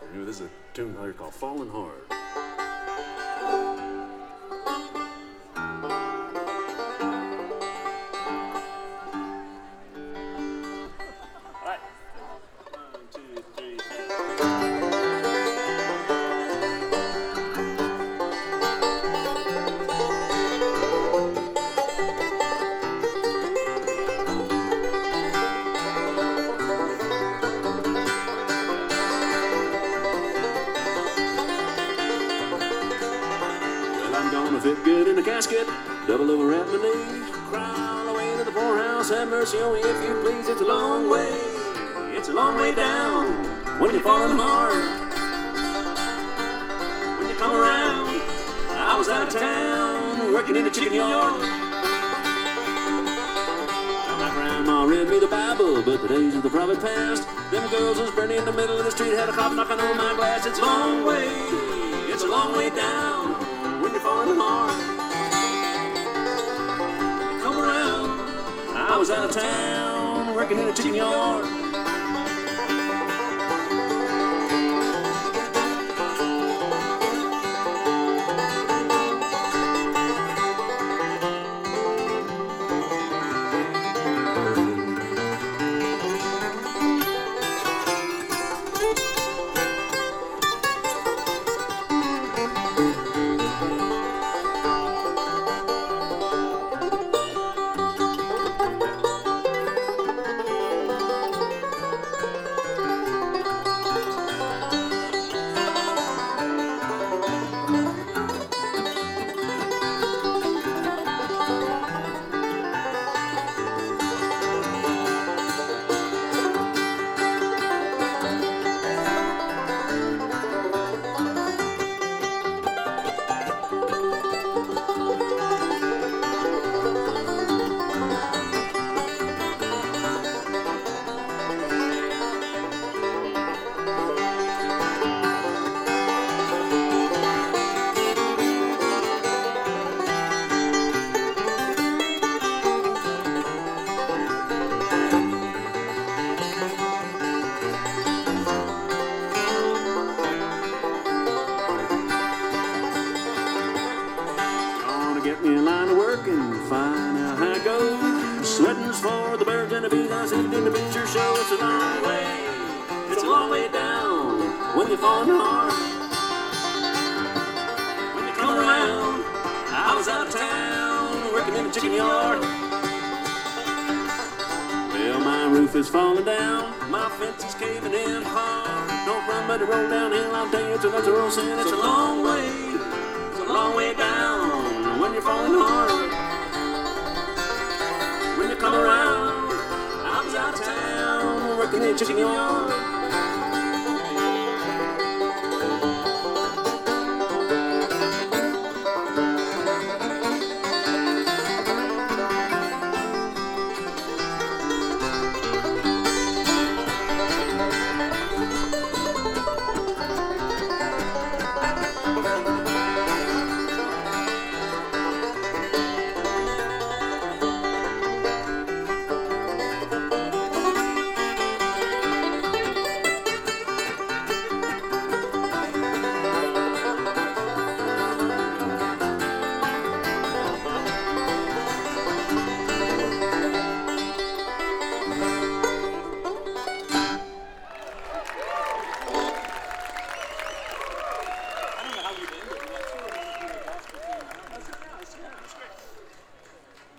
This is a tune here called Falling Hard. Fit good in the casket, double over at my knee. Cry all the way to the poorhouse, have mercy on me if you please. It's a long way, it's a long way down when you're falling hard. When you come around, I was out of town working in the chicken yard. My grandma read me the Bible, but the days of the prophet past. Them girls was burning in the middle of the street, had a cop knocking on my glass. It's a long way, it's a long way down when you're falling hard. Come around, I was out of town working in a chicken yard. Get me a line of work and find out how it goes. Sweating's for the birds and the bees. I see it in the picture show. It's a long way, it's a long way down when you're falling hard. When you come around, I was out of town working in the chicken yard. Well, my roof is falling down, my fence is caving in hard. Don't run but roll downhill, I'll tell you it's a natural sin. It's a long way, it's a long way down when you're falling hard. When you come around, I was out of town working in a chicken yard.